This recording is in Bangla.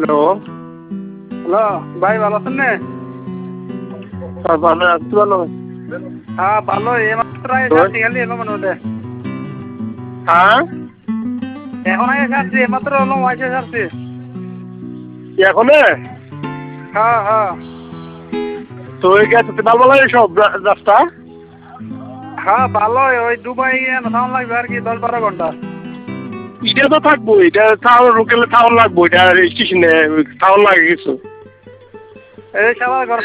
হ্যালো হ্যালো ভাই ভালো আছেন না? ভালো আছি। ভালো হ্যাঁ ভালো এইমাত্র আসছি খালি এলো মনে হতে হ্যাঁ এখন আগে আসছি এইমাত্র হলো ওয়াইসে আসছি। এখন হ্যাঁ হ্যাঁ তো ওই গেছে ভালো লাগে সব রাস্তা। হ্যাঁ ভালোই ওই দুবাই সাউন্ড লাগবে আর কি 10-12 ঘন্টা। এটা তো থাকবো, এটা টাউন লোকেলে টাউন লাগবো, এটা স্টেশনে টাউন লাগে কিছু। এই সবার ঘর